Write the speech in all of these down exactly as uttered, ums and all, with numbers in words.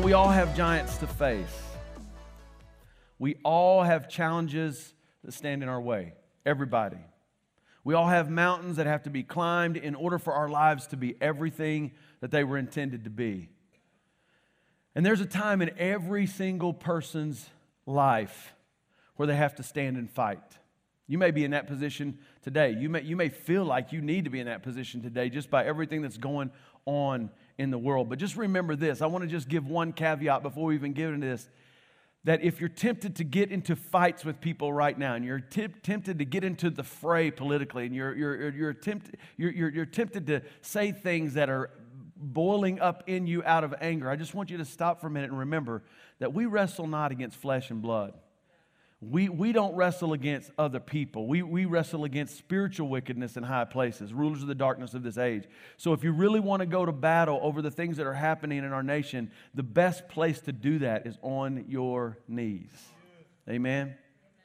we all have giants to face. We all have challenges that stand in our way. Everybody. We all have mountains that have to be climbed in order for our lives to be everything that they were intended to be. And there's a time in every single person's life where they have to stand and fight. You may be in that position today. You may, you may feel like you need to be in that position today just by everything that's going on in the world. But just remember this. I want to just give one caveat before we even get into this. That if you're tempted to get into fights with people right now, and you're t- tempted to get into the fray politically, and you're, you're, you're, tempted, you're, you're, you're tempted to say things that are boiling up in you out of anger, I just want you to stop for a minute and remember that we wrestle not against flesh and blood. We, we don't wrestle against other people. We, we wrestle against spiritual wickedness in high places, rulers of the darkness of this age. So if you really want to go to battle over the things that are happening in our nation, the best place to do that is on your knees. Amen?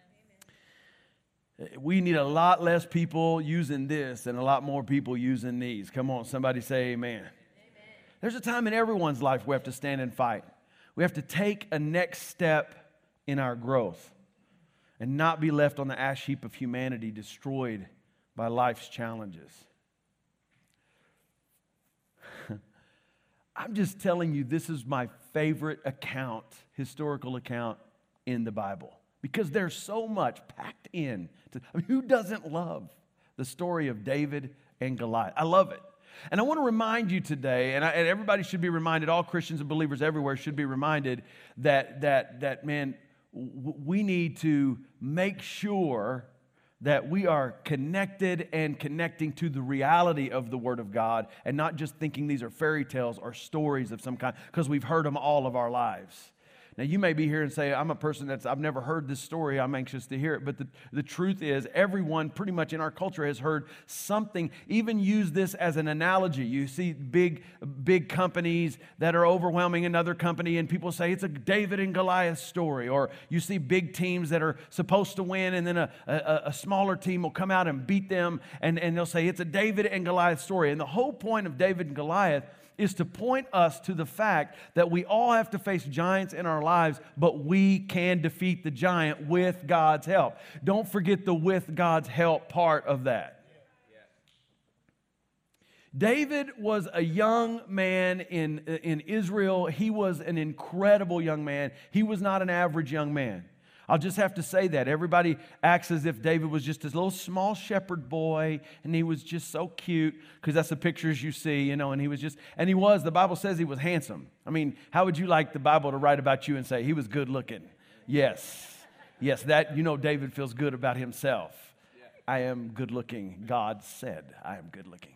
Amen. We need a lot less people using this and a lot more people using these. Come on, somebody say amen. Amen. There's a time in everyone's life we have to stand and fight. We have to take a next step in our growth and not be left on the ash heap of humanity, destroyed by life's challenges. I'm just telling you, this is my favorite account, historical account in the Bible, because there's so much packed in. To, I mean, who doesn't love the story of David and Goliath? I love it. And I want to remind you today, and, I, and everybody should be reminded, all Christians and believers everywhere should be reminded that, that, that man, we need to make sure that we are connected and connecting to the reality of the Word of God and not just thinking these are fairy tales or stories of some kind because we've heard them all of our lives. Now, you may be here and say, I'm a person that's, I've never heard this story. I'm anxious to hear it. But the, the truth is, everyone pretty much in our culture has heard something, even use this as an analogy. You see big, big companies that are overwhelming another company, and people say it's a David and Goliath story. Or you see big teams that are supposed to win, and then a, a, a smaller team will come out and beat them, and, and they'll say it's a David and Goliath story. And the whole point of David and Goliath is to point us to the fact that we all have to face giants in our lives, but we can defeat the giant with God's help. Don't forget the with God's help part of that. David was a young man in, in Israel. He was an incredible young man. He was not an average young man. I'll just have to say that. Everybody acts as if David was just this little small shepherd boy, and he was just so cute, because that's the pictures you see, you know, and he was just, and he was, the Bible says he was handsome. I mean, how would you like the Bible to write about you and say he was good looking? Yes. Yes, that, you know, David feels good about himself. I am good looking. God said I am good looking.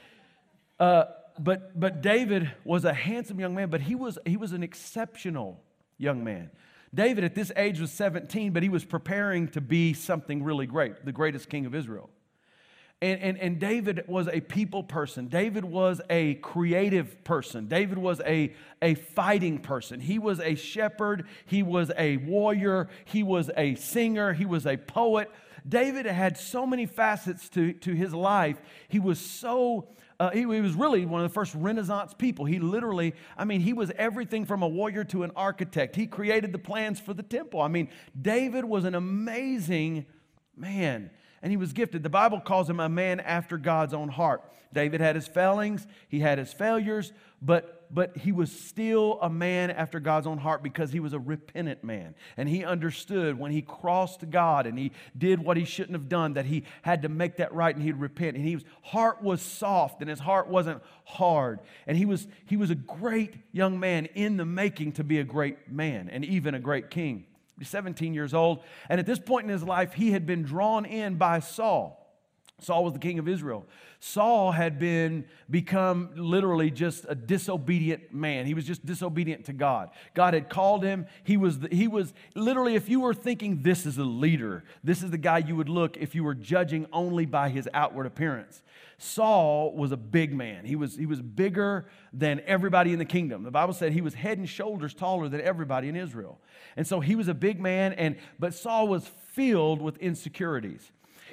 Uh, but but David was a handsome young man, but he was he was an exceptional young man. David at this age was seventeen, but he was preparing to be something really great, the greatest king of Israel. And, and, and David was a people person. David was a creative person. David was a, a fighting person. He was a shepherd. He was a warrior. He was a singer. He was a poet. David had so many facets to, to his life. He was so... Uh, he, he was really one of the first Renaissance people. He literally, I mean, he was everything from a warrior to an architect. He created the plans for the temple. I mean, David was an amazing man, and he was gifted. The Bible calls him a man after God's own heart. David had his failings, he had his failures, but but he was still a man after God's own heart because he was a repentant man. And he understood when he crossed God and he did what he shouldn't have done, that he had to make that right and he'd repent. And his heart was soft and his heart wasn't hard. And he was, he was a great young man in the making to be a great man and even a great king. He was seventeen years old. And at this point in his life, he had been drawn in by Saul. Saul was the king of Israel. Saul had been become literally just a disobedient man. He was just disobedient to God. God had called him. He was the, he was literally, if you were thinking this is a leader, this is the guy you would look if you were judging only by his outward appearance. Saul was a big man. He was, he was bigger than everybody in the kingdom. The Bible said he was head and shoulders taller than everybody in Israel. And so he was a big man, and but Saul was filled with insecurities.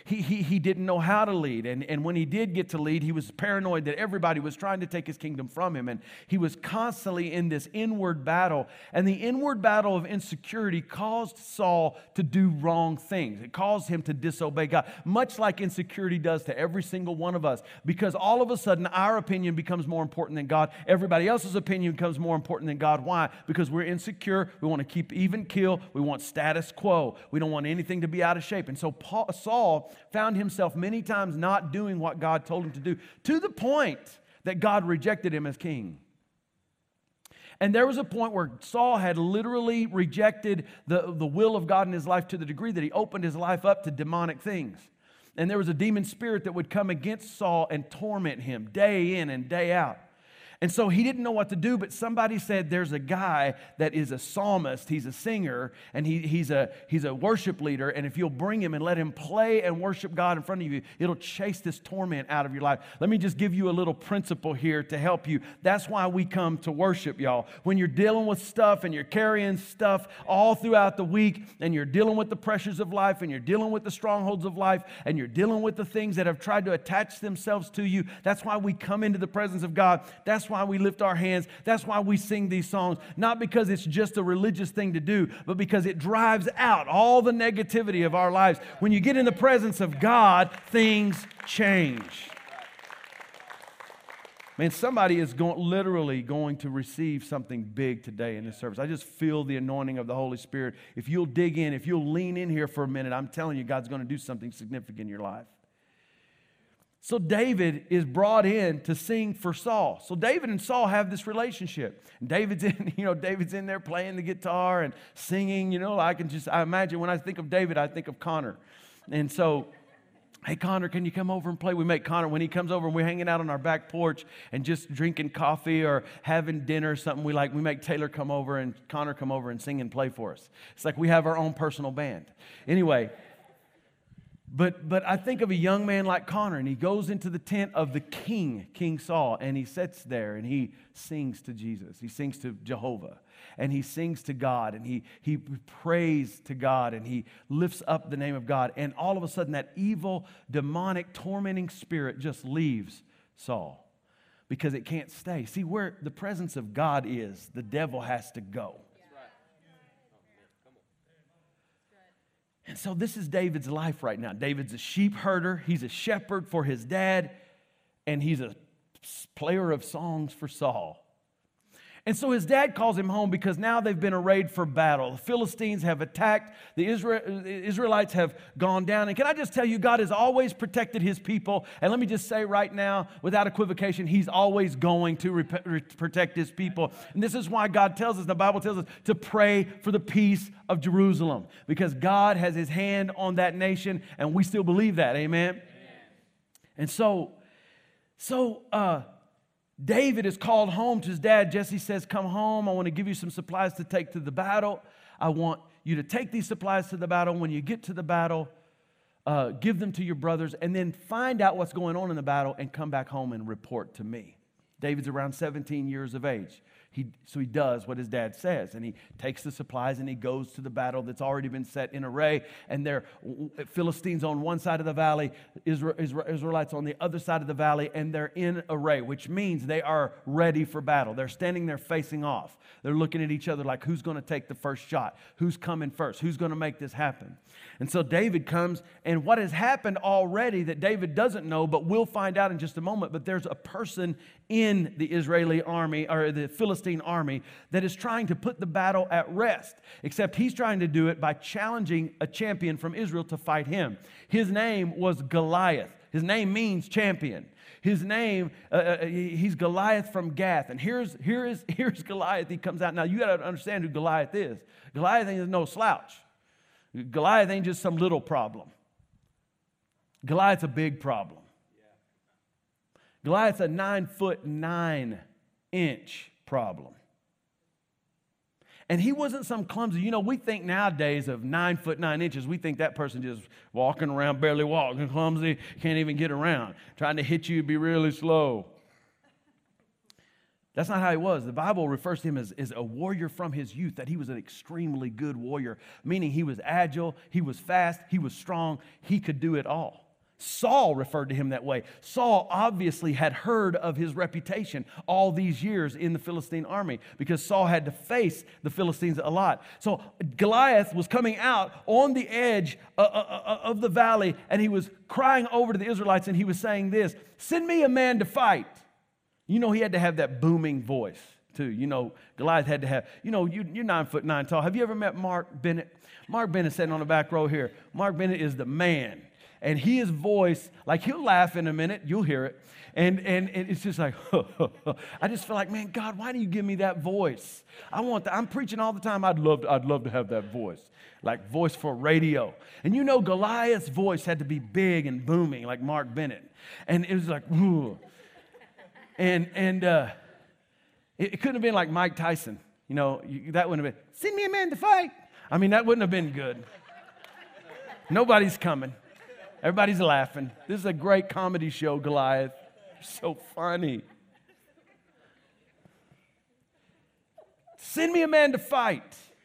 he, he, he didn't know how to lead. And, and when he did get to lead, he was paranoid that everybody was trying to take his kingdom from him. And he was constantly in this inward battle. And the inward battle of insecurity caused Saul to do wrong things. It caused him to disobey God, much like insecurity does to every single one of us. Because all of a sudden, our opinion becomes more important than God. Everybody else's opinion becomes more important than God. Why? Because we're insecure. We want to keep even keel. We want status quo. We don't want anything to be out of shape. And so Paul, Saul found himself many times not doing what God told him to do, to the point that God rejected him as king. And there was a point where Saul had literally rejected the, the will of God in his life to the degree that he opened his life up to demonic things. And there was a demon spirit that would come against Saul and torment him day in and day out. And so he didn't know what to do, but somebody said there's a guy that is a psalmist, he's a singer, and he, he's, a, he's a worship leader, and if you'll bring him and let him play and worship God in front of you, it'll chase this torment out of your life. Let me just give you a little principle here to help you. That's why we come to worship, y'all. When you're dealing with stuff and you're carrying stuff all throughout the week, and you're dealing with the pressures of life, and you're dealing with the strongholds of life, and you're dealing with the things that have tried to attach themselves to you, that's why we come into the presence of God. That's why we lift our hands. That's why we sing these songs. Not because it's just a religious thing to do, but because it drives out all the negativity of our lives. When you get in the presence of God, things change. Man, somebody is going, literally going to receive something big today in this service. I just feel the anointing of the Holy Spirit. If you'll dig in, if you'll lean in here for a minute, I'm telling you, God's going to do something significant in your life. So David is brought in to sing for Saul. So David and Saul have this relationship. And David's in, you know, David's in there playing the guitar and singing. You know, I can just, I imagine when I think of David, I think of Connor. And so, hey, Connor, can you come over and play? We make Connor, when he comes over and we're hanging out on our back porch and just drinking coffee or having dinner or something, we like, we make Taylor come over and Connor come over and sing and play for us. It's like we have our own personal band. Anyway. But but I think of a young man like Connor, and he goes into the tent of the king, King Saul, and he sits there and he sings to Jesus. He sings to Jehovah, and he sings to God, and he, he prays to God, and he lifts up the name of God. And all of a sudden, that evil, demonic, tormenting spirit just leaves Saul because it can't stay. See, where the presence of God is, the devil has to go. And so this is David's life right now. David's a sheep herder. He's a shepherd for his dad. And he's a player of songs for Saul. And so his dad calls him home because now they've been arrayed for battle. The Philistines have attacked. The Israel, Israelites have gone down. And can I just tell you, God has always protected his people. And let me just say right now, without equivocation, he's always going to rep- re- protect his people. And this is why God tells us, the Bible tells us, to pray for the peace of Jerusalem. Because God has his hand on that nation, and we still believe that. Amen? Amen. And so, so, uh, David is called home to his dad. Jesse says, come home. I want to give you some supplies to take to the battle. I want you to take these supplies to the battle. When you get to the battle, uh, give them to your brothers, and then find out what's going on in the battle and come back home and report to me. David's around seventeen years of age. He, so he does what his dad says, and he takes the supplies and he goes to the battle that's already been set in array. And there are Philistines on one side of the valley, Israel, Israelites on the other side of the valley, and they're in array, which means they are ready for battle. They're standing there facing off. They're looking at each other like, who's going to take the first shot? Who's coming first? Who's going to make this happen? And so David comes, and what has happened already that David doesn't know, but we'll find out in just a moment, but there's a person in the Israeli army, or the Philistine army, that is trying to put the battle at rest, except he's trying to do it by challenging a champion from Israel to fight him. His name was Goliath. His name means champion. His name, uh, he's Goliath from Gath. And here's, here is, here's Goliath. He comes out. Now, you got to understand who Goliath is. Goliath ain't no slouch. Goliath ain't just some little problem. Goliath's a big problem. Goliath's a nine foot nine inch problem. And he wasn't some clumsy. You know, we think nowadays of nine foot nine inches, we think that person just walking around, barely walking, clumsy, can't even get around. Trying to hit you, be really slow. That's not how he was. The Bible refers to him as, as a warrior from his youth, that he was an extremely good warrior, meaning he was agile, he was fast, he was strong, he could do it all. Saul referred to him that way. Saul obviously had heard of his reputation all these years in the Philistine army because Saul had to face the Philistines a lot. So Goliath was coming out on the edge of the valley, and he was crying over to the Israelites, and he was saying this, "Send me a man to fight." You know, he had to have that booming voice too. You know, Goliath had to have, you know, you, you're nine foot nine tall. Have you ever met Mark Bennett? Mark Bennett sitting on the back row here. Mark Bennett is the man. And his voice, like he'll laugh in a minute, you'll hear it. And, and, and it's just like, I just feel like, man, God, why do you give me that voice? I want that. I'm preaching all the time. I'd love, to, I'd love to have that voice, like voice for radio. And you know, Goliath's voice had to be big and booming like Mark Bennett. And it was like, whoo. And, and uh, it, it couldn't have been like Mike Tyson. You know, you, that wouldn't have been, "Send me a man to fight." I mean, that wouldn't have been good. Nobody's coming. Everybody's laughing. This is a great comedy show, Goliath. You're so funny. "Send me a man to fight.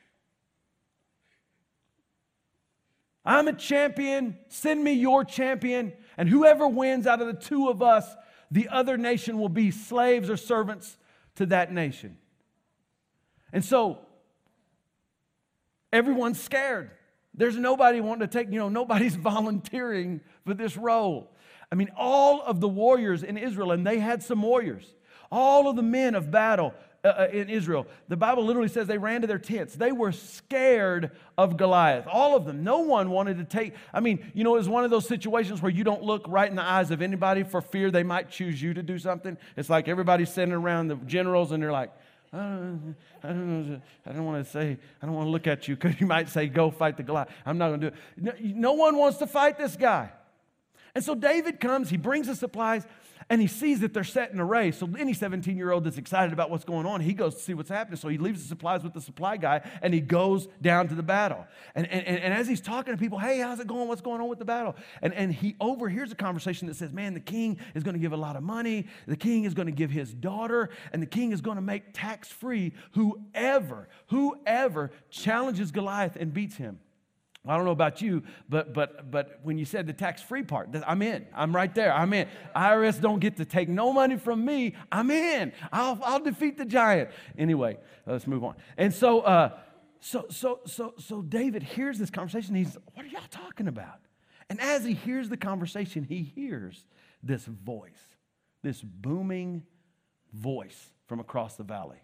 I'm a champion. Send me your champion. And whoever wins out of the two of us, the other nation will be slaves or servants to that nation." And so everyone's scared. There's nobody wanting to take, you know, nobody's volunteering for this role. I mean, all of the warriors in Israel, and they had some warriors, all of the men of battle uh, in Israel, the Bible literally says they ran to their tents. They were scared of Goliath, all of them. No one wanted to take, I mean, you know, it was one of those situations where you don't look right in the eyes of anybody for fear they might choose you to do something. It's like everybody's sitting around the generals and they're like, I don't, I don't know. I don't want to say, I don't want to look at you because you might say, "Go fight the Goliath." I'm not going to do it. No, no one wants to fight this guy. And so David comes, he brings the supplies, and he sees that they're set in array. So any seventeen-year-old that's excited about what's going on, he goes to see what's happening. So he leaves the supplies with the supply guy, and he goes down to the battle. And, and, and as he's talking to people, "Hey, how's it going? What's going on with the battle?" And, and he overhears a conversation that says, "Man, the king is going to give a lot of money. The king is going to give his daughter, and the king is going to make tax-free whoever, whoever challenges Goliath and beats him." I don't know about you, but but but when you said the tax-free part, I'm in. I'm right there. I'm in. I R S don't get to take no money from me. I'm in. I'll I'll defeat the giant. Anyway, let's move on. And so uh, so so so so David hears this conversation. He's, "What are y'all talking about?" And as he hears the conversation, he hears this voice, this booming voice from across the valley.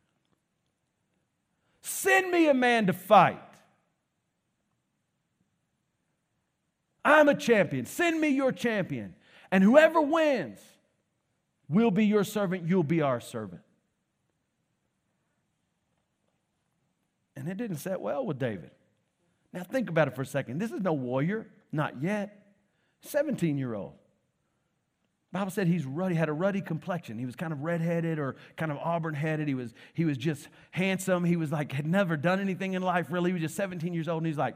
"Send me a man to fight. I'm a champion. Send me your champion. And whoever wins will be your servant. You'll be our servant." And it didn't set well with David. Now think about it for a second. This is no warrior. Not yet. seventeen-year-old. The Bible said he's ruddy, had a ruddy complexion. He was kind of redheaded or kind of auburn-headed. He was, he was just handsome. He was like, had never done anything in life, really. He was just seventeen years old, and he's like,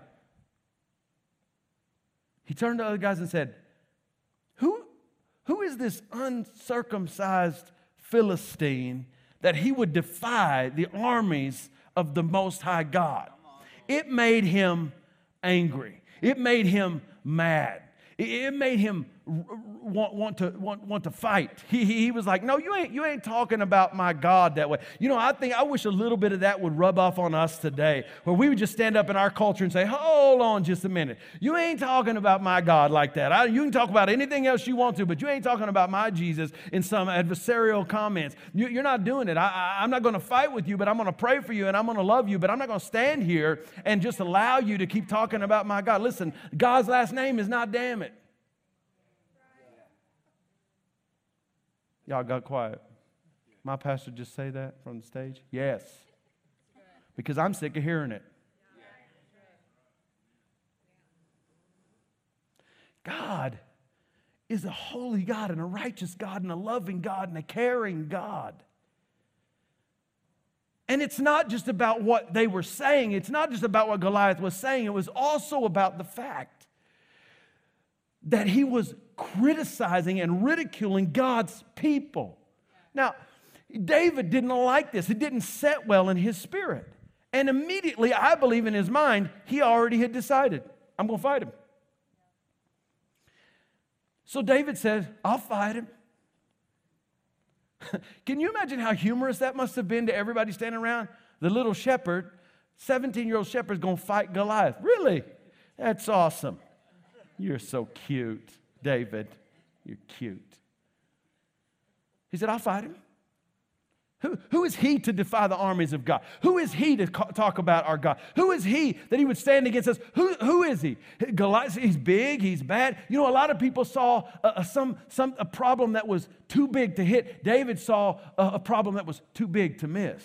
he turned to other guys and said, who, who is this uncircumcised Philistine that he would defy the armies of the Most High God? It made him angry. It made him mad. It made him want, want to want, want to fight. He, he was like, "No, you ain't you ain't talking about my God that way." You know, I think I wish a little bit of that would rub off on us today, where we would just stand up in our culture and say, "Hold on just a minute. You ain't talking about my God like that. I, you can talk about anything else you want to, but you ain't talking about my Jesus in some adversarial comments. You, you're not doing it. I, I, I'm not going to fight with you, but I'm going to pray for you and I'm going to love you, but I'm not going to stand here and just allow you to keep talking about my God." Listen, God's last name is not damn it. Y'all got quiet. My pastor just say that from the stage? Yes. Because I'm sick of hearing it. God is a holy God and a righteous God and a loving God and a caring God. And it's not just about what they were saying. It's not just about what Goliath was saying. It was also about the fact that he was criticizing and ridiculing God's people. Now, David didn't like this. It didn't set well in his spirit. And immediately, I believe in his mind, he already had decided, I'm going to fight him. So David says, I'll fight him. Can you imagine how humorous that must have been to everybody standing around? The little shepherd, seventeen-year-old shepherd is going to fight Goliath. Really? That's awesome. You're so cute, David. You're cute. He said, I'll fight him. Who, who is he to defy the armies of God? Who is he to ca- talk about our God? Who is he that he would stand against us? Who, who is he? Goliath, he's big, he's bad. You know, a lot of people saw a, a, some, some, a problem that was too big to hit. David saw a, a problem that was too big to miss.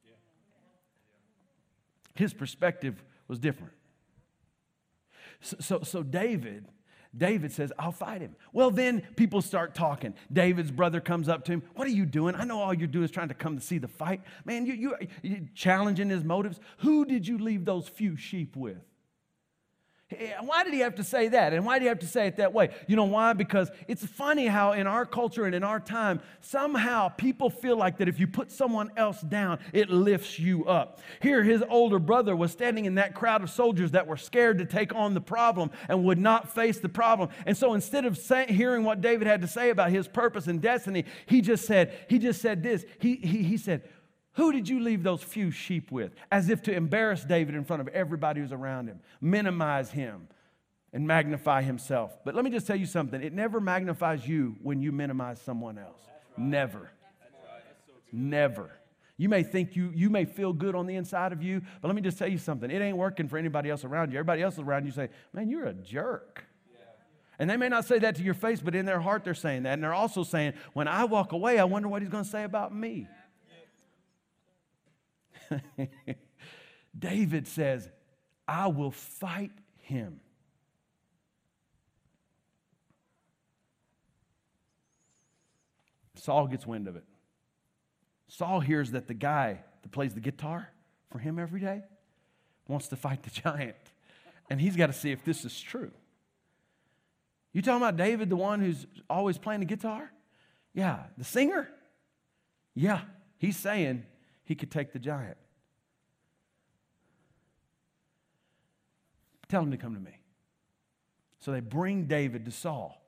His perspective was different. So, so, so David... David says, I'll fight him. Well, then people start talking. David's brother comes up to him. What are you doing? I know all you're doing is trying to come to see the fight. Man, you, you, you're challenging his motives. Who did you leave those few sheep with? Why did he have to say that? And why did he have to say it that way? You know why? Because it's funny how in our culture and in our time, somehow people feel like that if you put someone else down, it lifts you up. Here, his older brother was standing in that crowd of soldiers that were scared to take on the problem and would not face the problem. And so instead of say, hearing what David had to say about his purpose and destiny, he just said, he just said this. He, he, he said, who did you leave those few sheep with? As if to embarrass David in front of everybody who's around him, minimize him, and magnify himself. But let me just tell you something. It never magnifies you when you minimize someone else. Right. Never. Right. So never. You may think you, you may feel good on the inside of you, but let me just tell you something. It ain't working for anybody else around you. Everybody else around you say, man, you're a jerk. Yeah. And they may not say that to your face, but in their heart they're saying that. And they're also saying, when I walk away, I wonder what he's going to say about me. David says, I will fight him. Saul gets wind of it. Saul hears that the guy that plays the guitar for him every day wants to fight the giant. And he's got to see if this is true. You talking about David, the one who's always playing the guitar? Yeah. The singer? Yeah. He's saying he could take the giant. Tell him to come to me. So they bring David to Saul.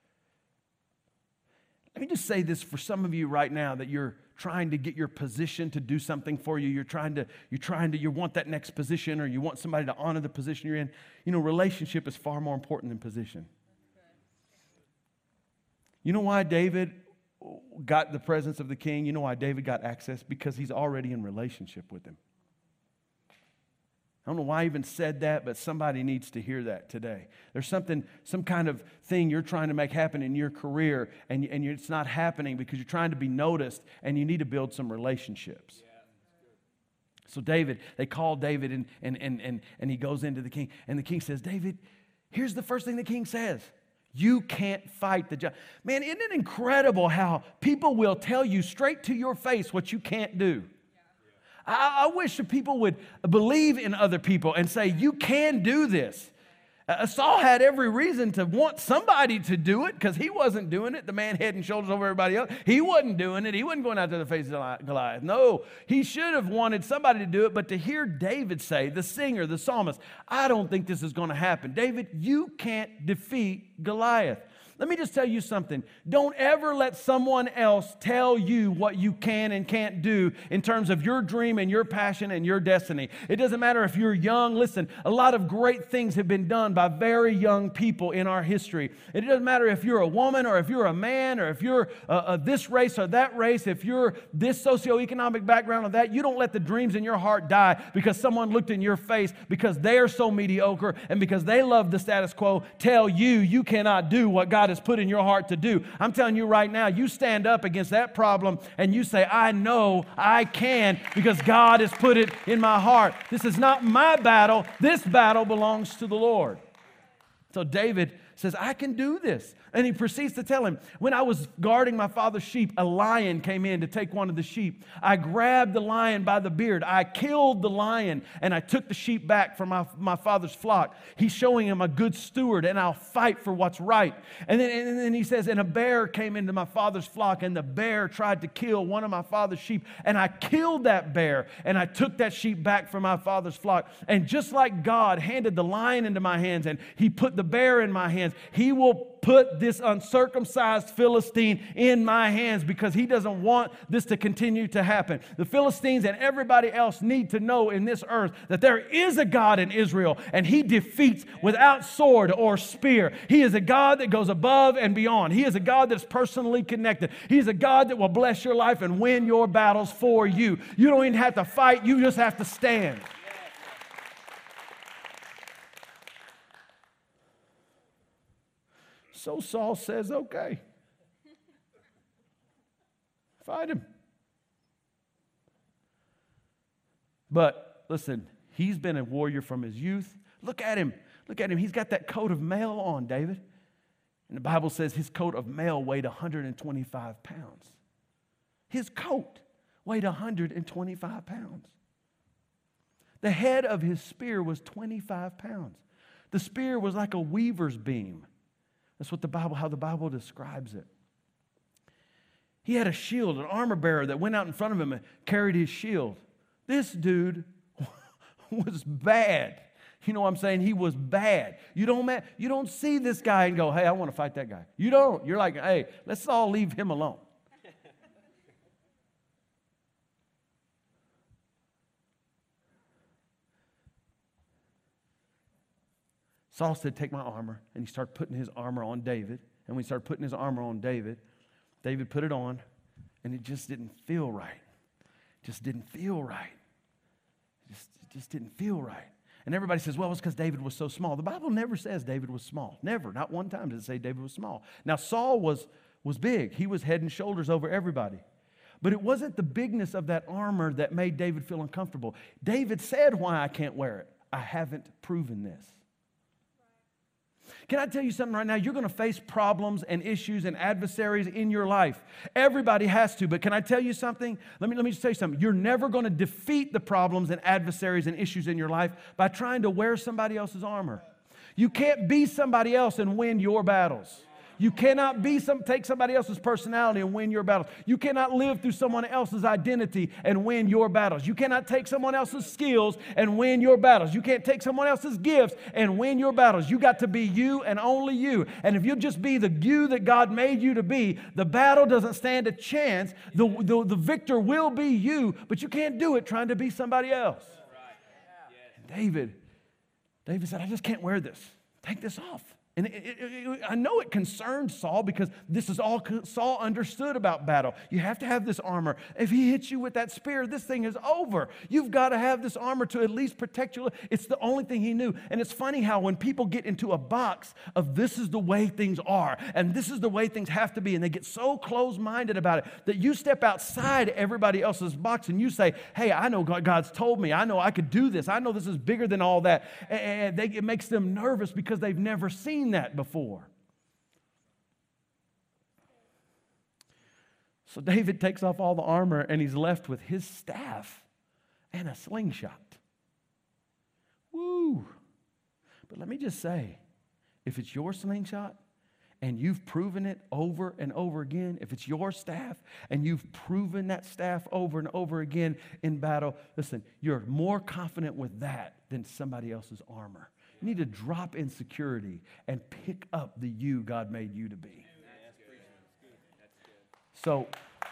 Let me just say this for some of you right now that you're trying to get your position to do something for you. You're trying to, you're trying to, you want that next position, or you want somebody to honor the position you're in. You know, relationship is far more important than position. You know why David got the presence of the king? You know why David got access? Because he's already in relationship with him. I don't know why I even said that, but somebody needs to hear that today. There's something, some kind of thing you're trying to make happen in your career, and, and it's not happening because you're trying to be noticed, and you need to build some relationships. Yeah, so David, they call David, and, and, and, and, and he goes into the king, and the king says, David, here's the first thing the king says. You can't fight the giant. Man, isn't it incredible how people will tell you straight to your face what you can't do? I, I wish that people would believe in other people and say, you can do this. Uh, Saul had every reason to want somebody to do it because he wasn't doing it. The man head and shoulders over everybody else. He wasn't doing it. He wasn't going out to the face of Goliath. No, he should have wanted somebody to do it. But to hear David say, the singer, the psalmist, I don't think this is going to happen. David, you can't defeat Goliath. Let me just tell you something. Don't ever let someone else tell you what you can and can't do in terms of your dream and your passion and your destiny. It doesn't matter if you're young. Listen, a lot of great things have been done by very young people in our history. It doesn't matter if you're a woman or if you're a man or if you're uh, uh, this race or that race, if you're this socioeconomic background or that. You don't let the dreams in your heart die because someone looked in your face because they are so mediocre and because they love the status quo, tell you you cannot do what God has put in your heart to do. I'm telling you right now, you stand up against that problem and you say, I know I can because God has put it in my heart. This is not my battle. This battle belongs to the Lord. So David says, I can do this. And he proceeds to tell him, when I was guarding my father's sheep, a lion came in to take one of the sheep. I grabbed the lion by the beard. I killed the lion, and I took the sheep back from my, my father's flock. He's showing him a good steward, and I'll fight for what's right. And then, and then he says, and a bear came into my father's flock, and the bear tried to kill one of my father's sheep. And I killed that bear, and I took that sheep back from my father's flock. And just like God handed the lion into my hands, and he put the bear in my hands, he will put this uncircumcised Philistine in my hands, because he doesn't want this to continue to happen. The Philistines and everybody else need to know in this earth that there is a God in Israel, and he defeats without sword or spear. He is a God that goes above and beyond. He is a God that's personally connected. He is a God that will bless your life and win your battles for you. You don't even have to fight. You just have to stand. So Saul says, okay, fight him. But listen, he's been a warrior from his youth. Look at him. Look at him. He's got that coat of mail on, David. And the Bible says his coat of mail weighed one hundred twenty-five pounds. His coat weighed one hundred twenty-five pounds. The head of his spear was twenty-five pounds. The spear was like a weaver's beam. That's what the Bible, how the Bible describes it. He had a shield, an armor bearer that went out in front of him and carried his shield. This dude was bad. You know what I'm saying? He was bad. You don't, you don't see this guy and go, hey, I want to fight that guy. You don't. You're like, hey, let's all leave him alone. Saul said, take my armor. And he started putting his armor on David. And when he started putting his armor on David, David put it on, and it just didn't feel right. It just didn't feel right. It just, it just didn't feel right. And everybody says, well, it's because David was so small. The Bible never says David was small. Never. Not one time does it say David was small. Now, Saul was, was big. He was head and shoulders over everybody. But it wasn't the bigness of that armor that made David feel uncomfortable. David said why I can't wear it. I haven't proven this. Can I tell you something right now? You're going to face problems and issues and adversaries in your life. Everybody has to, but can I tell you something? Let me, let me just tell you something. You're never going to defeat the problems and adversaries and issues in your life by trying to wear somebody else's armor. You can't be somebody else and win your battles. You cannot be some, take somebody else's personality and win your battles. You cannot live through someone else's identity and win your battles. You cannot take someone else's skills and win your battles. You can't take someone else's gifts and win your battles. You got to be you and only you. And if you just be the you that God made you to be, the battle doesn't stand a chance. The, the, the victor will be you, but you can't do it trying to be somebody else. And David, David said, I just can't wear this. Take this off. And it, it, it, I know it concerned Saul, because this is all Saul understood about battle. You have to have this armor. If he hits you with that spear, this thing is over. You've got to have this armor to at least protect you. It's the only thing he knew. And it's funny how when people get into a box of this is the way things are and this is the way things have to be, and they get so close-minded about it that you step outside everybody else's box and you say, hey, I know God's told me. I know I could do this. I know this is bigger than all that. And they, it makes them nervous because they've never seen that before. So David takes off all the armor and he's left with his staff and a slingshot. Woo! But let me just say, if it's your slingshot and you've proven it over and over again, if it's your staff and you've proven that staff over and over again in battle, listen, you're more confident with that than somebody else's armor. You need to drop insecurity and pick up the you God made you to be. So,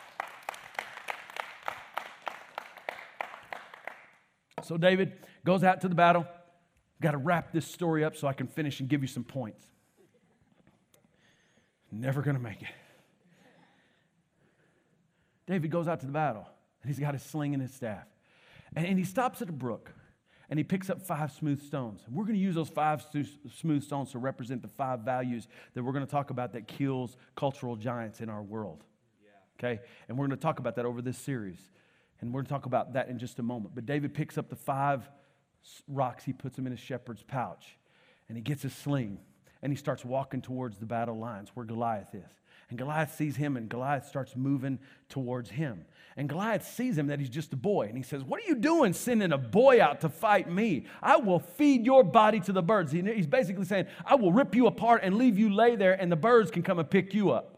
so David goes out to the battle. Got to wrap this story up so I can finish and give you some points. Never going to make it. David goes out to the battle, and he's got his sling and his staff. And, and he stops at a brook. And he picks up five smooth stones. We're going to use those five smooth stones to represent the five values that we're going to talk about that kills cultural giants in our world. Yeah. Okay? And we're going to talk about that over this series. And we're going to talk about that in just a moment. But David picks up the five rocks. He puts them in his shepherd's pouch. And he gets his sling. and he starts walking towards the battle lines where Goliath is. And Goliath sees him, and Goliath starts moving towards him. And Goliath sees him that he's just a boy. And he says, what are you doing sending a boy out to fight me? I will feed your body to the birds. He's basically saying, I will rip you apart and leave you lay there, and the birds can come and pick you up.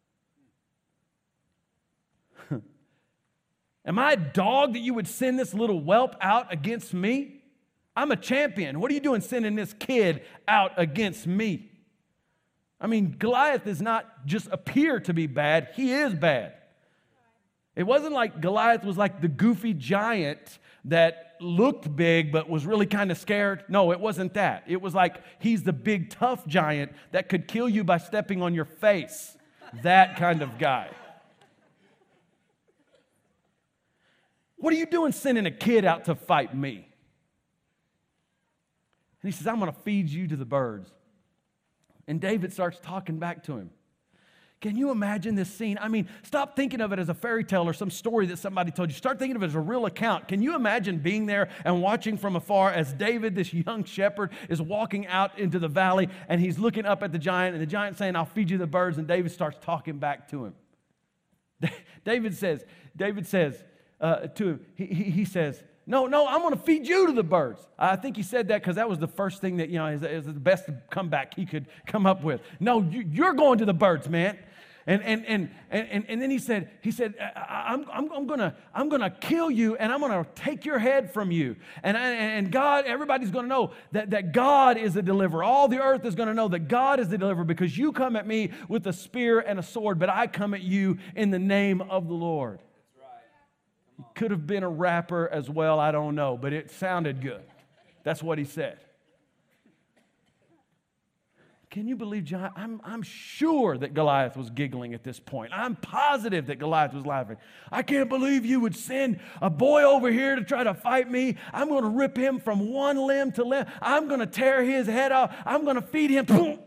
Am I a dog that you would send this little whelp out against me? I'm a champion. What are you doing sending this kid out against me? I mean, Goliath does not just appear to be bad. He is bad. It wasn't like Goliath was like the goofy giant that looked big but was really kind of scared. No, it wasn't that. It was like he's the big tough giant that could kill you by stepping on your face. That kind of guy. What are you doing sending a kid out to fight me? And he says, I'm going to feed you to the birds. And David starts talking back to him. Can you imagine this scene? I mean, stop thinking of it as a fairy tale or some story that somebody told you. Start thinking of it as a real account. Can you imagine being there and watching from afar as David, this young shepherd, is walking out into the valley and he's looking up at the giant and the giant saying, I'll feed you the birds, and David starts talking back to him. David says, David says uh, to him, he, he, he says, No, no, I'm going to feed you to the birds. I think he said that because that was the first thing that, you know, is, is the best comeback he could come up with. No, you, you're going to the birds, man. And and and and and then he said, he said, I'm I'm I'm gonna I'm gonna kill you, and I'm gonna take your head from you. And and God, everybody's gonna know that that God is the deliverer. All the earth is gonna know that God is the deliverer because you come at me with a spear and a sword, but I come at you in the name of the Lord. He could have been a rapper as well, I don't know, but it sounded good. That's what he said. Can you believe John? I'm, I'm sure that Goliath was giggling at this point. I'm positive that Goliath was laughing. I can't believe you would send a boy over here to try to fight me. I'm going to rip him from one limb to limb. I'm going to tear his head off. I'm going to feed him.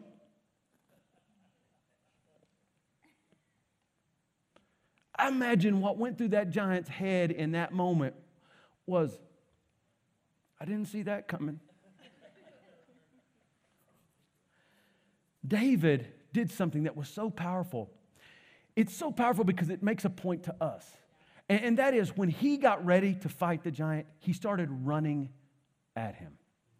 I imagine what went through that giant's head in that moment was, I didn't see that coming. David did something that was so powerful. It's so powerful because it makes a point to us. And, and that is when he got ready to fight the giant, he started running at him.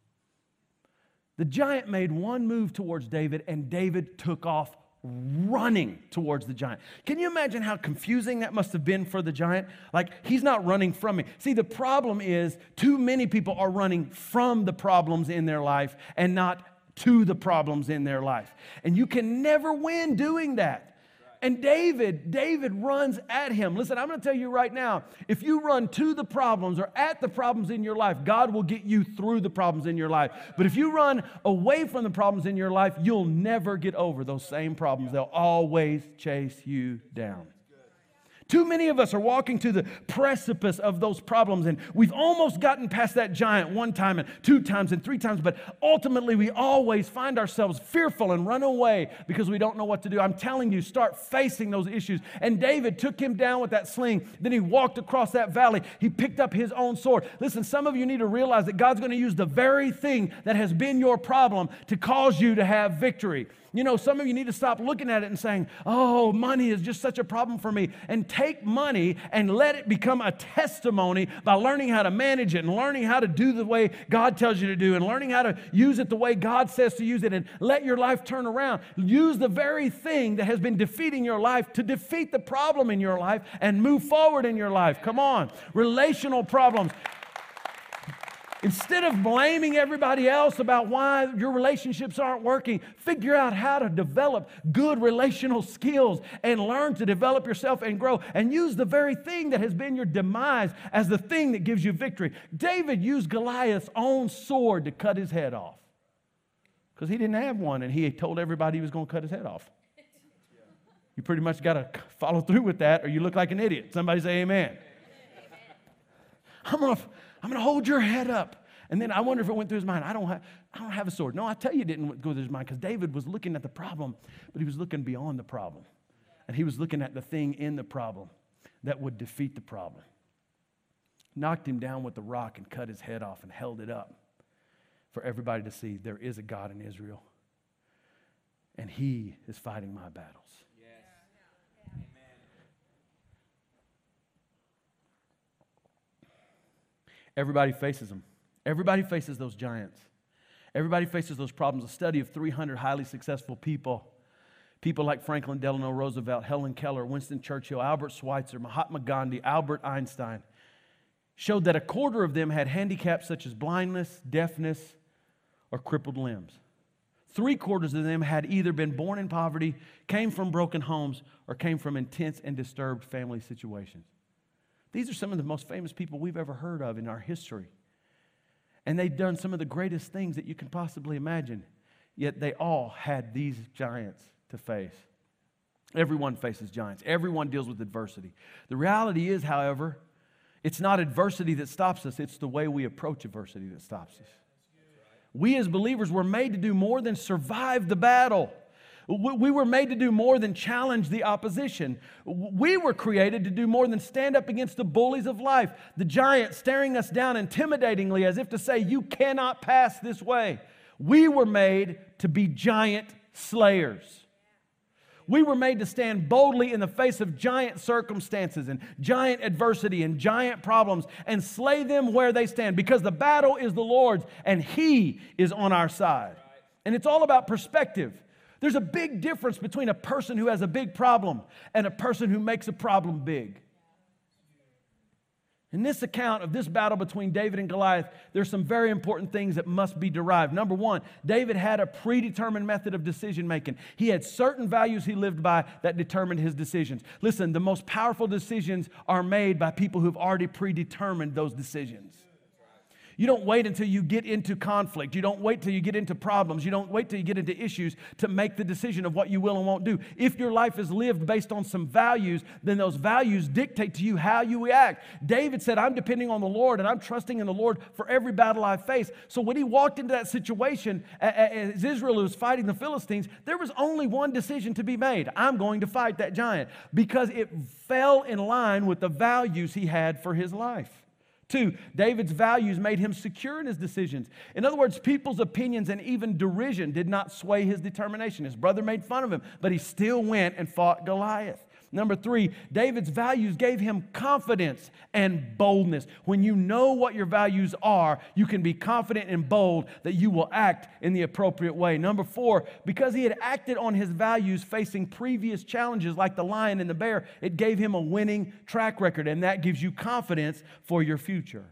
The giant made one move towards David, and David took off running towards the giant. Can you imagine how confusing that must have been for the giant? Like, he's not running from me. See, the problem is too many people are running from the problems in their life and not to the problems in their life. And you can never win doing that. And David, David runs at him. Listen, I'm going to tell you right now, if you run to the problems or at the problems in your life, God will get you through the problems in your life. But if you run away from the problems in your life, you'll never get over those same problems. They'll always chase you down. Too many of us are walking to the precipice of those problems, and we've almost gotten past that giant one time and two times and three times, but ultimately we always find ourselves fearful and run away because we don't know what to do. I'm telling you, start facing those issues. And David took him down with that sling. Then he walked across that valley. He picked up his own sword. Listen, some of you need to realize that God's going to use the very thing that has been your problem to cause you to have victory. You know, some of you need to stop looking at it and saying, oh, money is just such a problem for me. And take money and let it become a testimony by learning how to manage it and learning how to do the way God tells you to do and learning how to use it the way God says to use it, and let your life turn around. Use the very thing that has been defeating your life to defeat the problem in your life and move forward in your life. Come on. Relational problems. Instead of blaming everybody else about why your relationships aren't working, figure out how to develop good relational skills and learn to develop yourself and grow, and use the very thing that has been your demise as the thing that gives you victory. David used Goliath's own sword to cut his head off because he didn't have one, and he told everybody he was going to cut his head off. You pretty much got to follow through with that or you look like an idiot. Somebody say amen. I'm going to... I'm going to hold your head up. And then I wonder if it went through his mind. I don't have, I don't have a sword. No, I tell you it didn't go through his mind because David was looking at the problem, but he was looking beyond the problem. And he was looking at the thing in the problem that would defeat the problem. Knocked him down with the rock and cut his head off and held it up for everybody to see there is a God in Israel. and he is fighting my battles. Everybody faces them. Everybody faces those giants. Everybody faces those problems. A study of three hundred highly successful people, people like Franklin Delano Roosevelt, Helen Keller, Winston Churchill, Albert Schweitzer, Mahatma Gandhi, Albert Einstein, showed that a quarter of them had handicaps such as blindness, deafness, or crippled limbs. Three quarters of them had either been born in poverty, came from broken homes, or came from intense and disturbed family situations. These are some of the most famous people we've ever heard of in our history. And they've done some of the greatest things that you can possibly imagine. Yet they all had these giants to face. Everyone faces giants. Everyone deals with adversity. The reality is, however, it's not adversity that stops us. It's the way we approach adversity that stops us. We as believers were made to do more than survive the battle. We were made to do more than challenge the opposition. We were created to do more than stand up against the bullies of life, the giant staring us down intimidatingly as if to say, you cannot pass this way. We were made to be giant slayers. We were made to stand boldly in the face of giant circumstances and giant adversity and giant problems and slay them where they stand, because the battle is the Lord's and He is on our side. And it's all about perspective. There's a big difference between a person who has a big problem and a person who makes a problem big. In this account of this battle between David and Goliath, there's some very important things that must be derived. Number one, David had a predetermined method of decision making. He had certain values he lived by that determined his decisions. Listen, the most powerful decisions are made by people who've already predetermined those decisions. You don't wait until you get into conflict. You don't wait till you get into problems. You don't wait till you get into issues to make the decision of what you will and won't do. If your life is lived based on some values, then those values dictate to you how you react. David said, I'm depending on the Lord and I'm trusting in the Lord for every battle I face. So when he walked into that situation, as Israel was fighting the Philistines, there was only one decision to be made. I'm going to fight that giant, because it fell in line with the values he had for his life. Two, David's values made him secure in his decisions. In other words, people's opinions and even derision did not sway his determination. His brother made fun of him, but he still went and fought Goliath. Number three, David's values gave him confidence and boldness. When you know what your values are, you can be confident and bold that you will act in the appropriate way. Number four, because he had acted on his values facing previous challenges like the lion and the bear, it gave him a winning track record, and that gives you confidence for your future.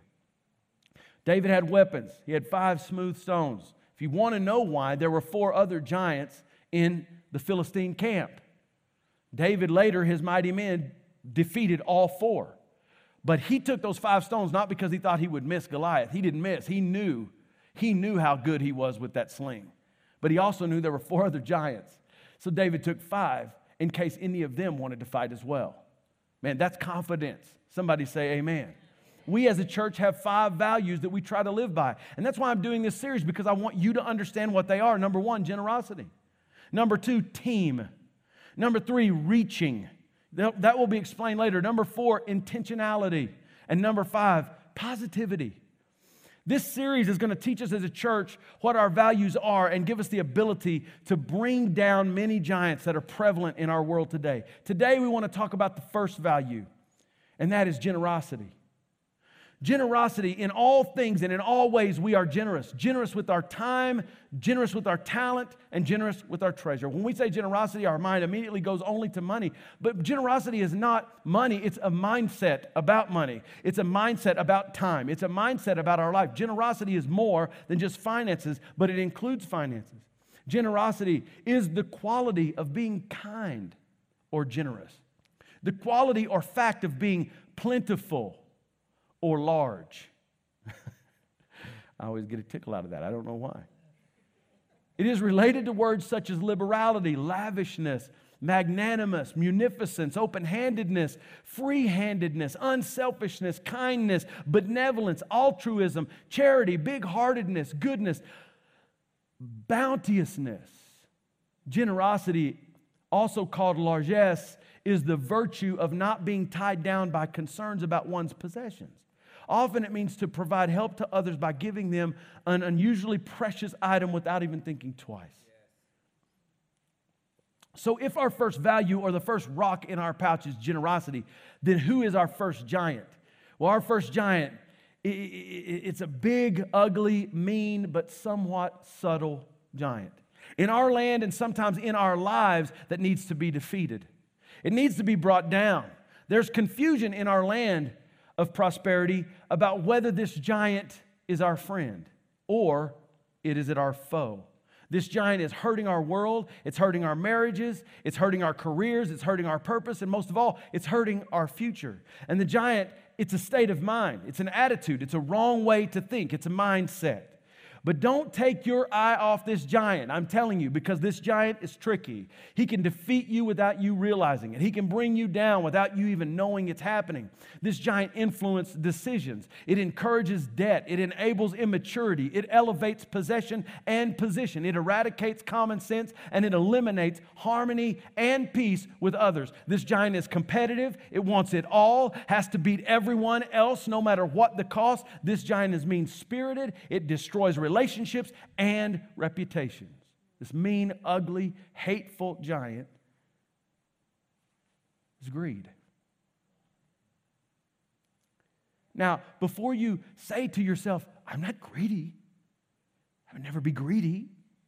David had weapons. He had five smooth stones. If you want to know why, there were four other giants in the Philistine camp. David later, his mighty men, defeated all four. But he took those five stones not because he thought he would miss Goliath. He didn't miss. He knew. He knew how good he was with that sling. But he also knew there were four other giants. So David took five in case any of them wanted to fight as well. Man, that's confidence. Somebody say amen. We as a church have five values that we try to live by. And that's why I'm doing this series, because I want you to understand what they are. Number one, generosity. Number two, team. Number three, reaching. That will be explained later. Number four, intentionality. And number five, positivity. This series is going to teach us as a church what our values are and give us the ability to bring down many giants that are prevalent in our world today. Today we want to talk about the first value, and that is generosity. Generosity in all things and in all ways, we are generous. Generous with our time, generous with our talent, and generous with our treasure. When we say generosity, our mind immediately goes only to money. But generosity is not money. It's a mindset about money. It's a mindset about time. It's a mindset about our life. Generosity is more than just finances, but it includes finances. Generosity is the quality of being kind or generous. The quality or fact of being plentiful or large. I always get a tickle out of that. I don't know why. It is related to words such as liberality, lavishness, magnanimous, munificence, open-handedness, free-handedness, unselfishness, kindness, benevolence, altruism, charity, big-heartedness, goodness, bounteousness. Generosity, also called largesse, is the virtue of not being tied down by concerns about one's possessions. Often it means to provide help to others by giving them an unusually precious item without even thinking twice. So if our first value or the first rock in our pouch is generosity, then who is our first giant? Well, our first giant, it's a big, ugly, mean, but somewhat subtle giant in our land and sometimes in our lives that needs to be defeated. It needs to be brought down. There's confusion in our land of prosperity about whether this giant is our friend or it is it our foe. This giant is hurting our world, it's hurting our marriages, it's hurting our careers, it's hurting our purpose, and most of all, it's hurting our future. And the giant, it's a state of mind, it's an attitude, it's a wrong way to think, it's a mindset. But don't take your eye off this giant, I'm telling you, because this giant is tricky. He can defeat you without you realizing it. He can bring you down without you even knowing it's happening. This giant influences decisions. It encourages debt. It enables immaturity. It elevates possession and position. It eradicates common sense, and it eliminates harmony and peace with others. This giant is competitive. It wants it all, has to beat everyone else no matter what the cost. This giant is mean-spirited. It destroys relationships. relationships and reputations. This mean, ugly, hateful giant is greed. Now, before you say to yourself, I'm not greedy, I would never be greedy,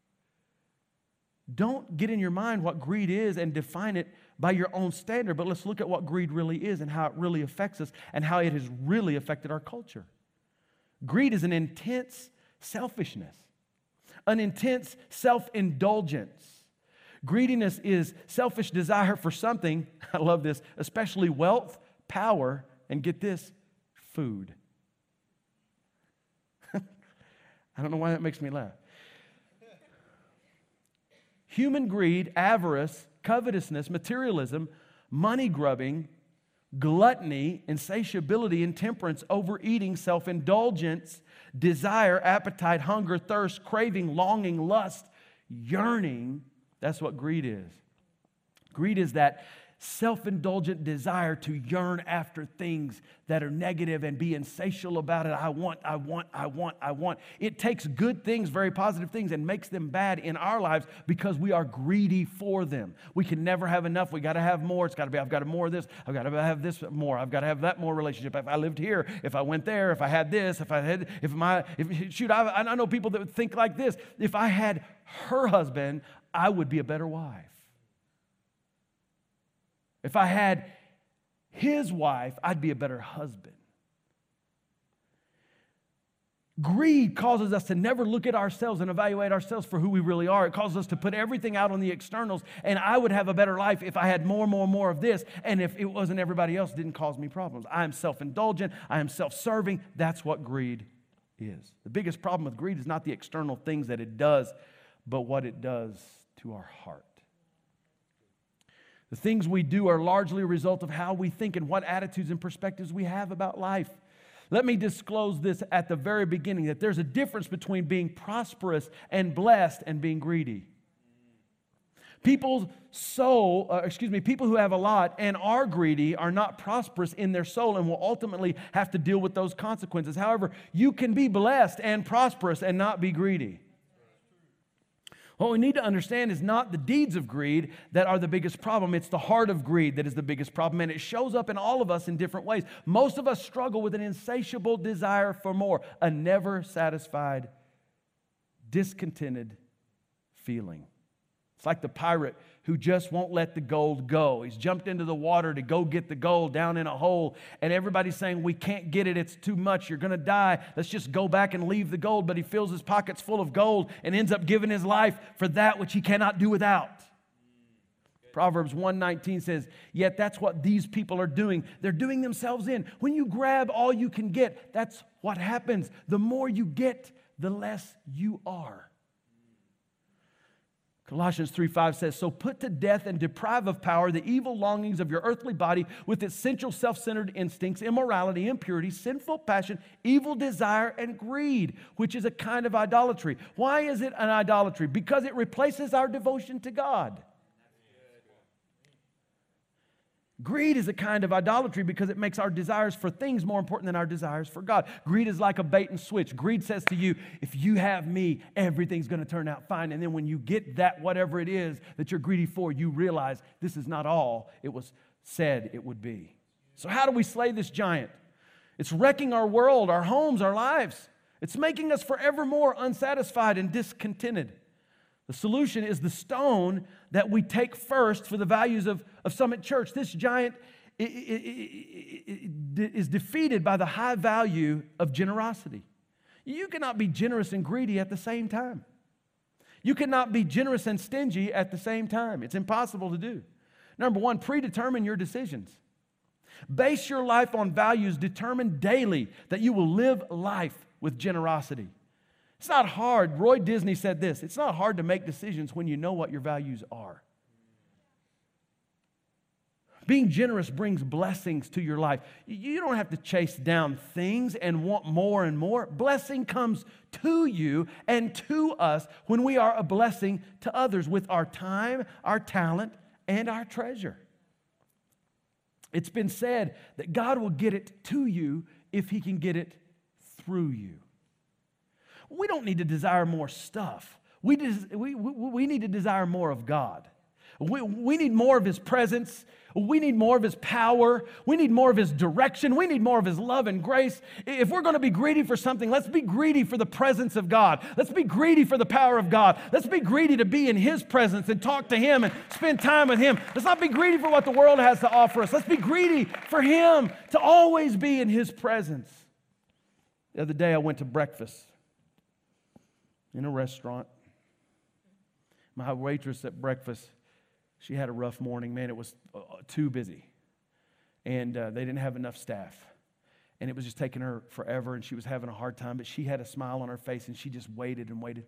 don't get in your mind what greed is and define it by your own standard, but let's look at what greed really is and how it really affects us and how it has really affected our culture. Greed is an intense selfishness, an intense self-indulgence. Greediness is selfish desire for something, I love this, especially wealth, power, and get this, food. I don't know why that makes me laugh. Human greed, avarice, covetousness, materialism, money grubbing, gluttony, insatiability, intemperance, overeating, self-indulgence, desire, appetite, hunger, thirst, craving, longing, lust, yearning. That's what greed is. Greed is that self-indulgent desire to yearn after things that are negative and be insatiable about it. I want, I want, I want, I want. It takes good things, very positive things, and makes them bad in our lives because we are greedy for them. We can never have enough. We got to have more. It's got to be, I've got to more of this. I've got to have this more. I've got to have that more relationship. If I lived here, if I went there, if I had this, if I had, if my, if, shoot, I, I know people that would think like this. If I had her husband, I would be a better wife. If I had his wife, I'd be a better husband. Greed causes us to never look at ourselves and evaluate ourselves for who we really are. It causes us to put everything out on the externals, and I would have a better life if I had more, more, more of this, and if it wasn't everybody else, it didn't cause me problems. I am self-indulgent. I am self-serving. That's what greed is. The biggest problem with greed is not the external things that it does, but what it does to our heart. The things we do are largely a result of how we think and what attitudes and perspectives we have about life. Let me disclose this at the very beginning, that there's a difference between being prosperous and blessed and being greedy. People's soul, uh, excuse me, people who have a lot and are greedy are not prosperous in their soul and will ultimately have to deal with those consequences. However, you can be blessed and prosperous and not be greedy. What we need to understand is not the deeds of greed that are the biggest problem. It's the heart of greed that is the biggest problem, and it shows up in all of us in different ways. Most of us struggle with an insatiable desire for more, a never satisfied, discontented feeling. It's like the pirate who just won't let the gold go. He's jumped into the water to go get the gold down in a hole, and everybody's saying, we can't get it, it's too much, you're going to die, let's just go back and leave the gold. But he fills his pockets full of gold and ends up giving his life for that which he cannot do without. Proverbs one nineteen says, yet that's what these people are doing. They're doing themselves in. When you grab all you can get, that's what happens. The more you get, the less you are. Colossians three five says, so put to death and deprive of power the evil longings of your earthly body with its sensual self-centered instincts, immorality, impurity, sinful passion, evil desire, and greed, which is a kind of idolatry. Why is it an idolatry? Because it replaces our devotion to God. Greed is a kind of idolatry because it makes our desires for things more important than our desires for God. Greed is like a bait and switch. Greed says to you, if you have me, everything's going to turn out fine. And then when you get that, whatever it is that you're greedy for, you realize this is not all it was said it would be. So how do we slay this giant? It's wrecking our world, our homes, our lives. It's making us forever more unsatisfied and discontented. The solution is the stone that we take first for the values of, of Summit Church. This giant is defeated by the high value of generosity. You cannot be generous and greedy at the same time. You cannot be generous and stingy at the same time. It's impossible to do. Number one, predetermine your decisions. Base your life on values determined daily that you will live life with generosity. It's not hard. Roy Disney said this, it's not hard to make decisions when you know what your values are. Being generous brings blessings to your life. You don't have to chase down things and want more and more. Blessing comes to you and to us when we are a blessing to others with our time, our talent, and our treasure. It's been said that God will get it to you if He can get it through you. We don't need to desire more stuff. We, des- we, we, we need to desire more of God. We, we need more of His presence. We need more of His power. We need more of His direction. We need more of His love and grace. If we're going to be greedy for something, let's be greedy for the presence of God. Let's be greedy for the power of God. Let's be greedy to be in His presence and talk to Him and spend time with Him. Let's not be greedy for what the world has to offer us. Let's be greedy for Him to always be in His presence. The other day I went to breakfast in a restaurant. My waitress at breakfast, she had a rough morning. Man, it was uh, too busy. And uh, they didn't have enough staff. And it was just taking her forever, and she was having a hard time. But she had a smile on her face, and she just waited and waited.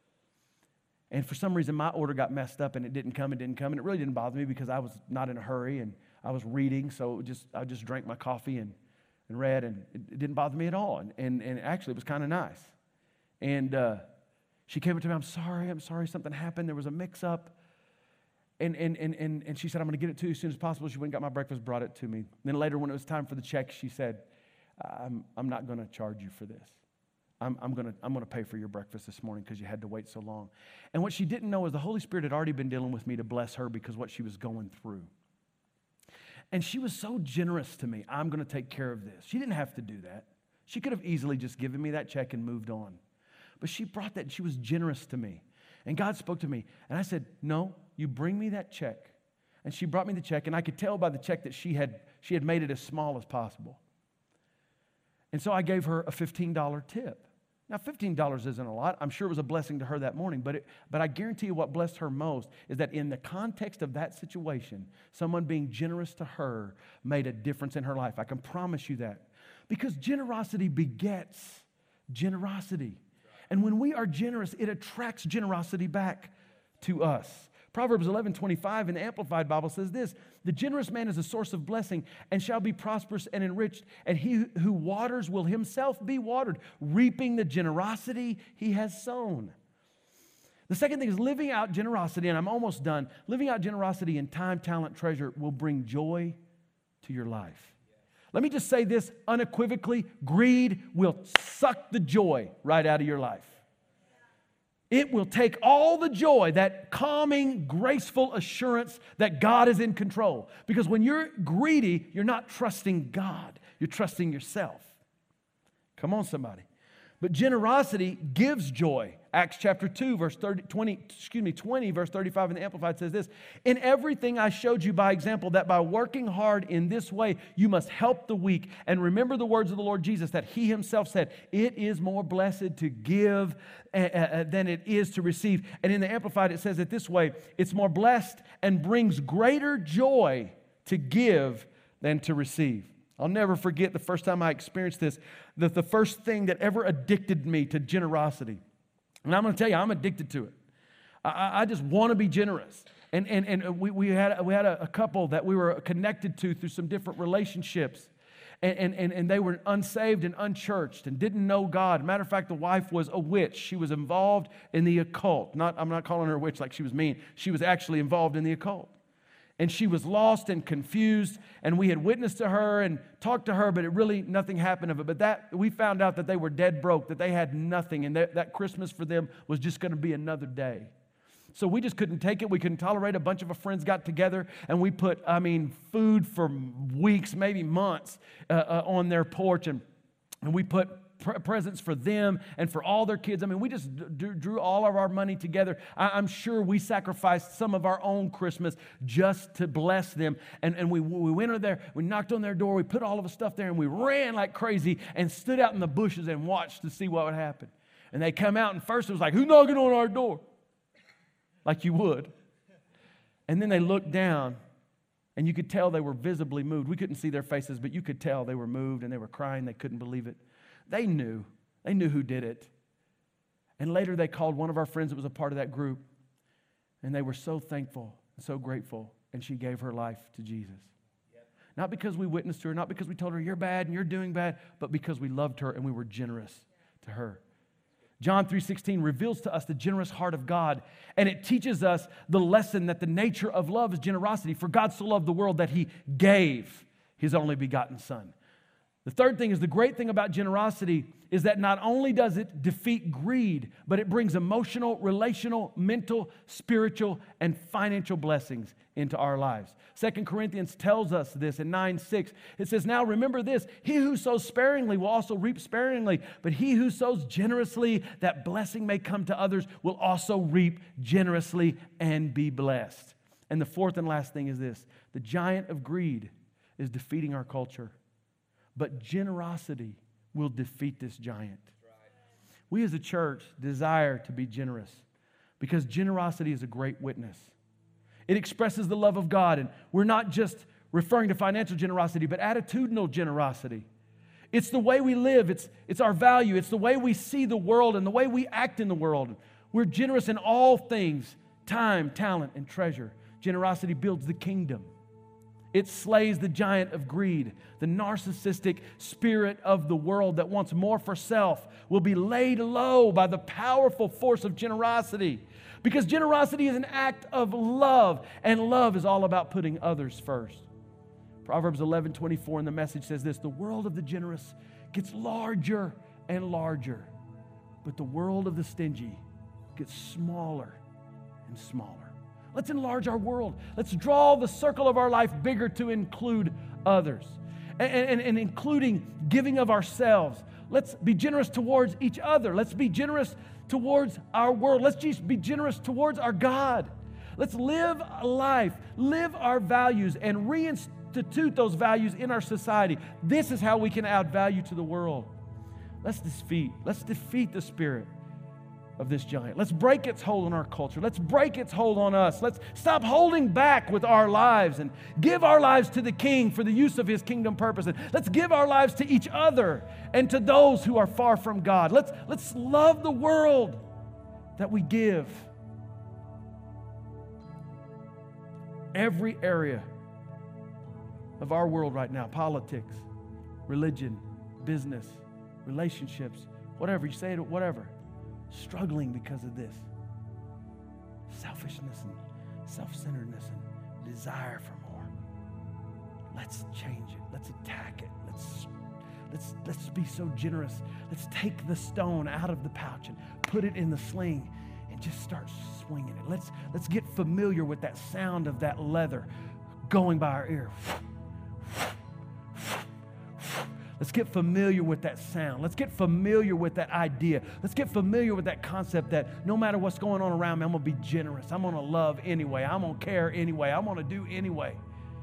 And for some reason, my order got messed up, and it didn't come, it didn't come. And it really didn't bother me because I was not in a hurry, and I was reading. So it just I just drank my coffee and, and read, and it, it didn't bother me at all. And, and, and actually, it was kind of nice. And uh, she came up to me, I'm sorry, I'm sorry, something happened. There was a mix-up. And, and, and, and, and she said, I'm going to get it to you as soon as possible. She went and got my breakfast, brought it to me. And then later when it was time for the check, she said, I'm, I'm not going to charge you for this. I'm, I'm going to I'm going to pay for your breakfast this morning because you had to wait so long. And what she didn't know is the Holy Spirit had already been dealing with me to bless her because what she was going through. And she was so generous to me. I'm going to take care of this. She didn't have to do that. She could have easily just given me that check and moved on. But she brought that and she was generous to me. And God spoke to me. And I said, no, you bring me that check. And she brought me the check. And I could tell by the check that she had, she had made it as small as possible. And so I gave her a fifteen dollars tip. Now, fifteen dollars isn't a lot. I'm sure it was a blessing to her that morning. But, it, but I guarantee you what blessed her most is that in the context of that situation, someone being generous to her made a difference in her life. I can promise you that. Because generosity begets generosity. And when we are generous, it attracts generosity back to us. Proverbs eleven twenty-five in the Amplified Bible says this, the generous man is a source of blessing and shall be prosperous and enriched, and he who waters will himself be watered, reaping the generosity he has sown. The second thing is living out generosity, and I'm almost done. Living out generosity in time, talent, treasure will bring joy to your life. Let me just say this unequivocally, greed will suck the joy right out of your life. It will take all the joy, that calming, graceful assurance that God is in control. Because when you're greedy, you're not trusting God. You're trusting yourself. Come on, somebody. But generosity gives joy. Acts chapter two, verse thirty, twenty, excuse me, twenty, verse thirty-five in the Amplified says this, in everything I showed you by example that by working hard in this way, you must help the weak. And remember the words of the Lord Jesus that He Himself said, it is more blessed to give uh, uh, than it is to receive. And in the Amplified it says it this way, it's more blessed and brings greater joy to give than to receive. I'll never forget the first time I experienced this, that the first thing that ever addicted me to generosity. And I'm going to tell you, I'm addicted to it. I, I just want to be generous. And, and, and we, we had, we had a, a couple that we were connected to through some different relationships. And, and, and they were unsaved and unchurched and didn't know God. Matter of fact, the wife was a witch. She was involved in the occult. Not, I'm not calling her a witch like she was mean. She was actually involved in the occult. And she was lost and confused, and we had witnessed to her and talked to her, but it really, nothing happened of it. But that, we found out that they were dead broke, that they had nothing, and that, that Christmas for them was just going to be another day. So we just couldn't take it. We couldn't tolerate it. A bunch of our friends got together, and we put, I mean, food for weeks, maybe months, uh, uh, on their porch, and, and we put presents for them and for all their kids. I mean, we just d- drew all of our money together. I- I'm sure we sacrificed some of our own Christmas just to bless them. And, and we, we went in there, we knocked on their door, we put all of the stuff there, and we ran like crazy and stood out in the bushes and watched to see what would happen. And they come out, and first it was like, who's knocking on our door? Like you would. And then they looked down, and you could tell they were visibly moved. We couldn't see their faces, but you could tell they were moved, and they were crying. They couldn't believe it. They knew. They knew who did it. And later they called one of our friends that was a part of that group, and they were so thankful and so grateful, and she gave her life to Jesus. Yep. Not because we witnessed to her, not because we told her you're bad and you're doing bad, but because we loved her and we were generous to her. John three sixteen reveals to us the generous heart of God, and it teaches us the lesson that the nature of love is generosity. For God so loved the world that He gave His only begotten Son. The third thing is, the great thing about generosity is that not only does it defeat greed, but it brings emotional, relational, mental, spiritual, and financial blessings into our lives. Second Corinthians tells us this in nine six. It says, now remember this, he who sows sparingly will also reap sparingly, but he who sows generously, that blessing may come to others, will also reap generously and be blessed. And the fourth and last thing is this, the giant of greed is defeating our culture. But generosity will defeat this giant. We as a church desire to be generous because generosity is a great witness. It expresses the love of God, and we're not just referring to financial generosity, but attitudinal generosity. It's the way we live. It's, it's our value. It's the way we see the world and the way we act in the world. We're generous in all things, time, talent, and treasure. Generosity builds the kingdom. It slays the giant of greed. The narcissistic spirit of the world that wants more for self will be laid low by the powerful force of generosity. Because generosity is an act of love, and love is all about putting others first. Proverbs eleven twenty-four in the Message says this, the world of the generous gets larger and larger, but the world of the stingy gets smaller and smaller. Let's enlarge our world. Let's draw the circle of our life bigger to include others. And, and, and including giving of ourselves. Let's be generous towards each other. Let's be generous towards our world. Let's just be generous towards our God. Let's live a life, live our values, and reinstitute those values in our society. This is how we can add value to the world. Let's defeat, let's defeat the spirit of this giant. Let's break its hold on our culture. Let's break its hold on us. Let's stop holding back with our lives and give our lives to the King for the use of His kingdom purpose. And let's give our lives to each other and to those who are far from God. Let's, let's love the world that we give. Every area of our world right now, politics, religion, business, relationships, whatever, you say it, whatever, struggling because of this. Selfishness and self-centeredness and desire for more. Let's change it. Let's attack it. Let's, let's, let's be so generous. Let's take the stone out of the pouch and put it in the sling and just start swinging it. Let's, let's get familiar with that sound of that leather going by our ear. Let's get familiar with that sound. Let's get familiar with that idea. Let's get familiar with that concept that no matter what's going on around me, I'm going to be generous. I'm going to love anyway. I'm going to care anyway. I'm going to do anyway.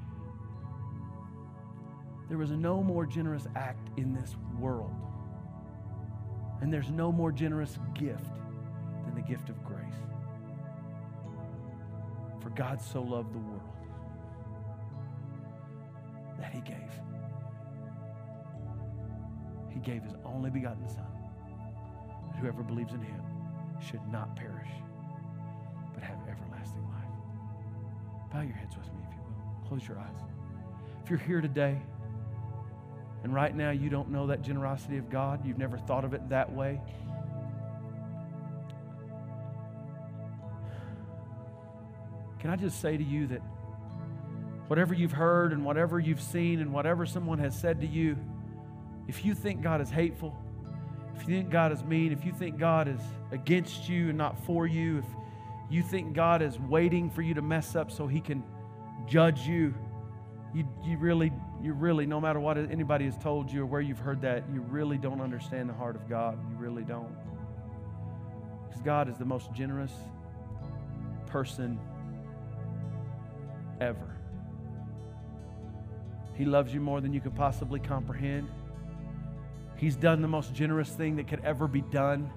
There is no more generous act in this world. And there's no more generous gift than the gift of grace. For God so loved the world that He gave. He gave His only begotten Son, that whoever believes in Him should not perish, but have everlasting life. Bow your heads with me, if you will. Close your eyes. If you're here today, and right now you don't know that generosity of God, you've never thought of it that way, can I just say to you that whatever you've heard and whatever you've seen and whatever someone has said to you, if you think God is hateful, if you think God is mean, if you think God is against you and not for you, if you think God is waiting for you to mess up so He can judge you, you, you really, you really, no matter what anybody has told you or where you've heard that, you really don't understand the heart of God. You really don't. Because God is the most generous person ever. He loves you more than you could possibly comprehend. He's done the most generous thing that could ever be done.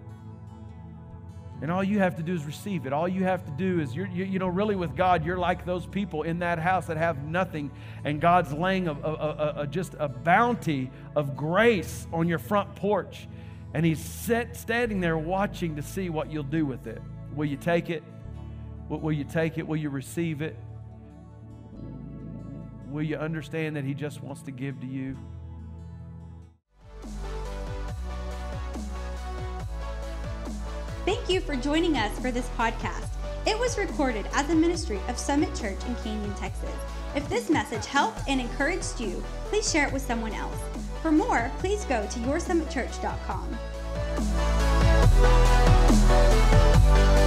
And all you have to do is receive it. All you have to do is, you're, you, you know, really with God, you're like those people in that house that have nothing, and God's laying a, a, a, a, just a bounty of grace on your front porch. And He's set, standing there watching to see what you'll do with it. Will you take it? Will, will you take it? Will you receive it? Will you understand that He just wants to give to you? Thank you for joining us for this podcast. It was recorded as a ministry of Summit Church in Canyon, Texas. If this message helped and encouraged you, please share it with someone else. For more, please go to your summit church dot com.